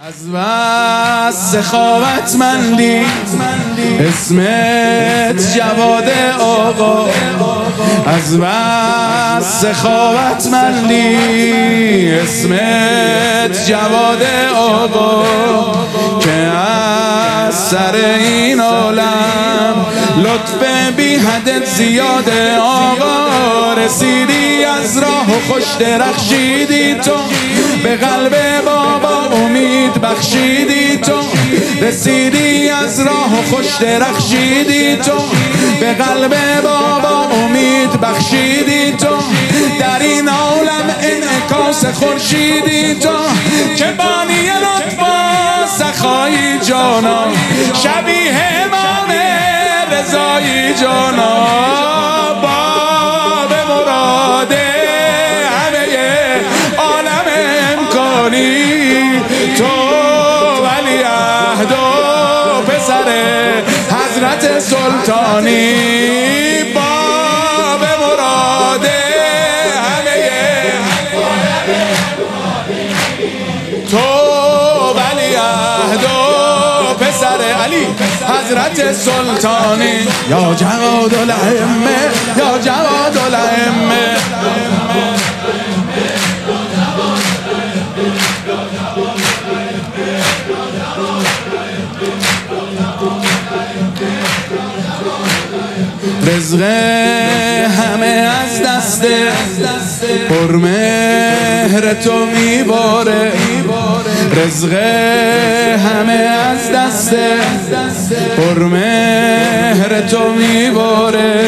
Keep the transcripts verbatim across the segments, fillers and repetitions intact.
از بس سخاوتمندی اسمت جواد آقا، از بس سخاوتمندی اسمت جواد آقا، که از سر این عالم لطف بی حدت زیاده آقا. رسیدی از راه و خوش درخشیدی تو، به قلب بابا امید بخشیدی تو. رسیدی از راه و خوش درخشیدی تو، به قلب بابا امید بخشیدی تو. در این عالم انعکاس خورشیدی تو، که بانی لطفا سخایی جانا، شبیه امام رضایی جانا. باب مراد همه عالم امکانی تو، ولی عهد و پسر حضرت سلطانی. باب مراد همه تو، ولی عهد و پسر علی حضرت سلطانی. یا جواد الائمه، یا جواد الائمه. رزق همه از دست پرمهر تو میباره، رزق همه از دست پرمهر تو میباره.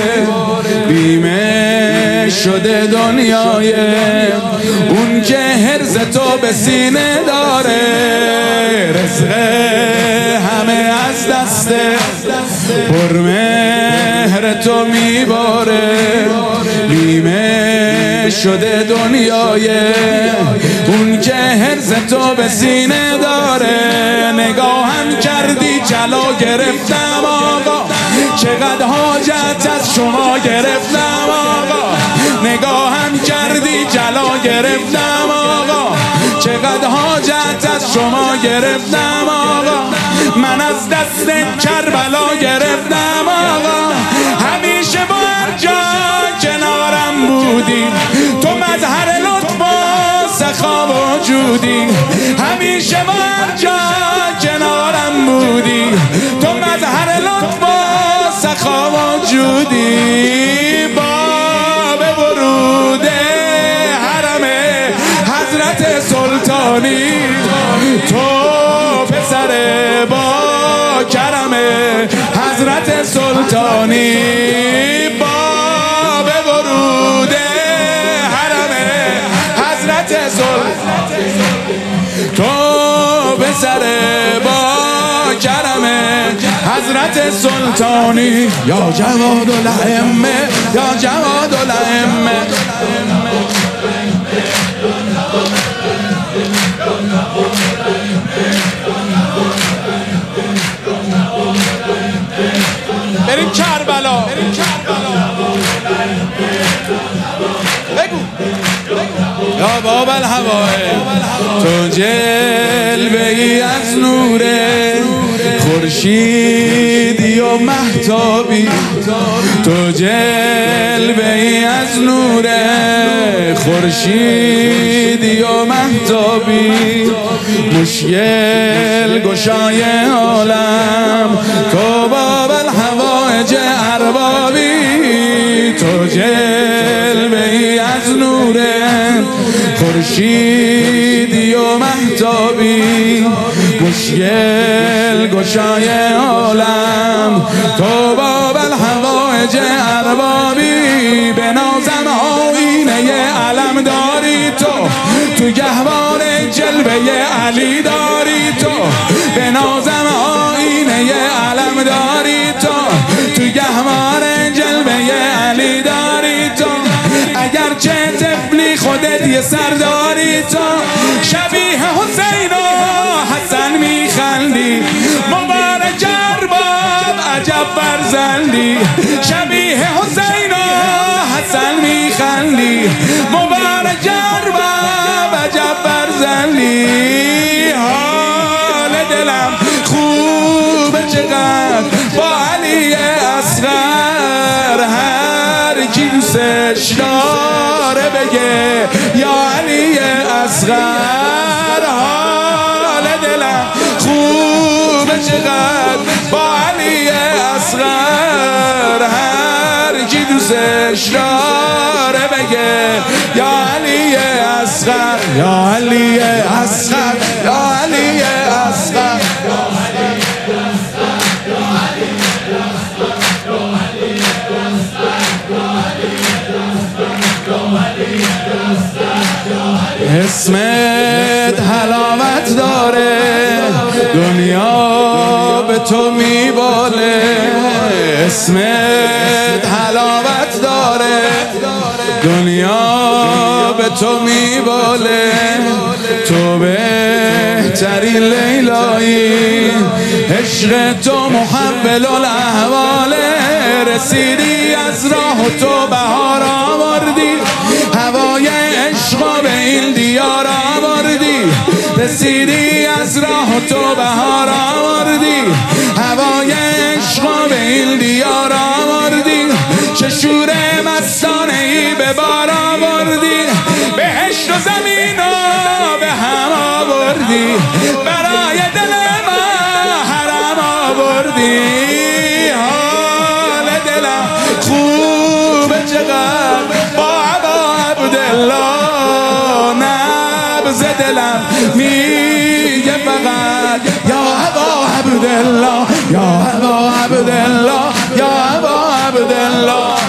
بیمه شده دنیای اون که حرز تو به سینه داره، رزق همه از دست پرمهر تو میباره. بیمه شده دنیای اون که حرز تو به سینه داره. نگاهم کردی جلا گرفتم آقا، چقدر حاجت از شما گرفتم آقا. نگاهم کردی جلا گرفتم آقا، چقدر حاجت از شما گرفتم آقا. من از دست کربلا گرفتم آقا، همیشه با هر جا کنارم بودی تو، مظهر لطف و سخا و جودی. همیشه با هر جا کنارم بودی تو، مظهر لطف و سخا و جودی. باب ورود حرم حضرت سلطانی تو، پسر با کرم حضرت سلطانی. باب ورود حرم حضرت سلطانی تو، پسر با کرم حضرت سلطانی. یا جواد الائمه، یا جواد الائمه. بریم کربلا، بریم کربلا. بگو یا باب الهوای، تو جلوه ای از نور خورشیدی و مهتابی. تو جلوه ای از نور خورشیدی و مهتابی. مشکل گشای عالم تو، باب الهوایج اربابی. تو جلوه ای از نور خورشیدی و مهتابی. مشکل گشای عالم تو، باب الهوایج اربابی. به نازم آینه علم داری تو، تو گهوار جلوه علی داری تو. به نازم آینه علم داری تو، تو گهوار جلوه علی داری تو. اگرچه طفلی خودت یه سرداری تو، شبیه حسین و حسن میخندی. مبارک ارباب عجب فرزندی، شبیه حسین و حسن میخندی. مبارک ارباب عجب فرزندی. ها چقدر با علی اصغر هر کی دوستش داره بگه یا علی اصغر حال دلم خوبه چقدر با علی اصغر هر کی دوستش داره بگه یا علی اصغر یا علی اصغر یا علی اصغر اسمت حلاوت داره دنیا به تو میباله اسمت حلاوت داره دنیا به تو میباله تو بهترین لیلایی عشق تو محول الاحواله رسیدی از راه تو بهار آوردی هوای عشق به این دیار آوردی رسیدی از راه تو بهار آوردی هوای عشق به این دیار آوردی چه شور مستانه ای به بار آوردی بهشت و زمین و به هم آوردی برای دل ما حرم آوردی حال دلم خوبه چقدر با ابا عبدالله نبض دلم میگه فقط یا ابا عبدالله یا ابا عبدالله یا ابا عبدالله